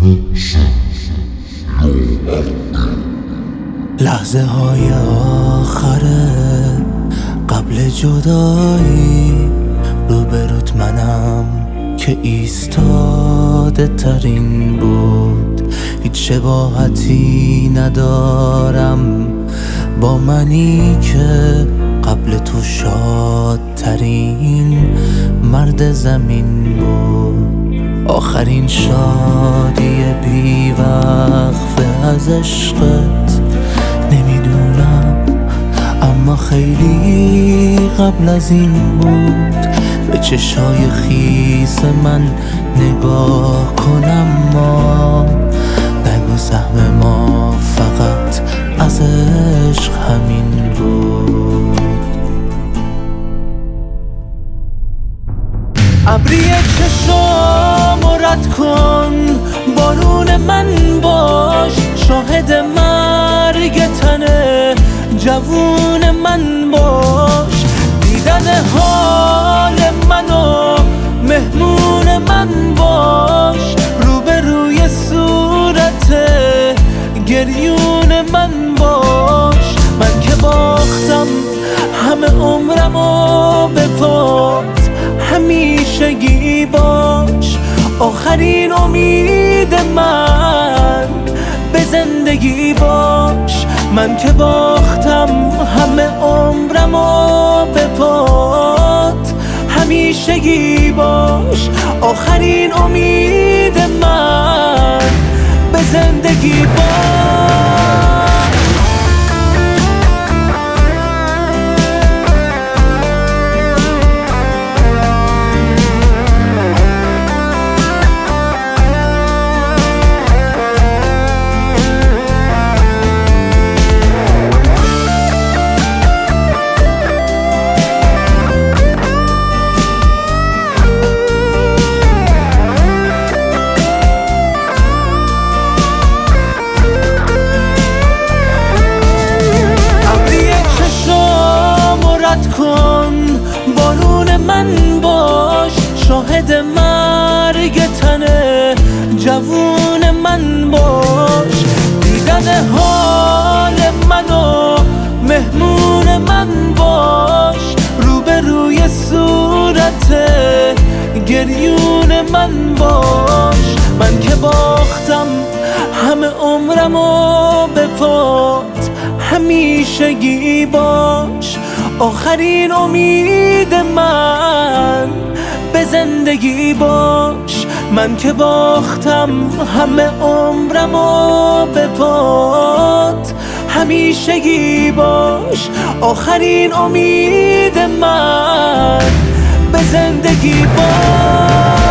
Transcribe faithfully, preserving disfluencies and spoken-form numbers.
لحظه های آخره قبل جدایی، روبروت منم که ایستاده ترین بود. هیچ شباهتی ندارم با منی که قبل تو شادترین مرد زمین بود. آخرین شادی بی وقفه از عشقت نمیدونم، اما خیلی قبل از این بود. به چشای خیس من نگاه کنم، ما نگو سهم ما فقط از عشق همین بود. ابری چشامو رد کن، بارون من باش، شاهد مرگ تنه جوون من باش. دیدن حال منو مهمون من باش، روبروی صورت گریون من باش. من که باختم همه عمرمو به پات، همیشگی باش. آخرین امید من به زندگی باش. من که باختم همه عمرمو به پات، همیشگی باش. آخرین امید من به زندگی باش. بارون من باش، شاهد مرگ تنه جوون من باش. دیدن حال منو مهمون من باش، روبروی صورت گریون من باش. من که باختم همه عمرمو به پات، همیشگی باش. آخرین امید من به زندگی باش. من که باختم همه عمرمو به پات، همیشگی باش. آخرین امید من به زندگی باش.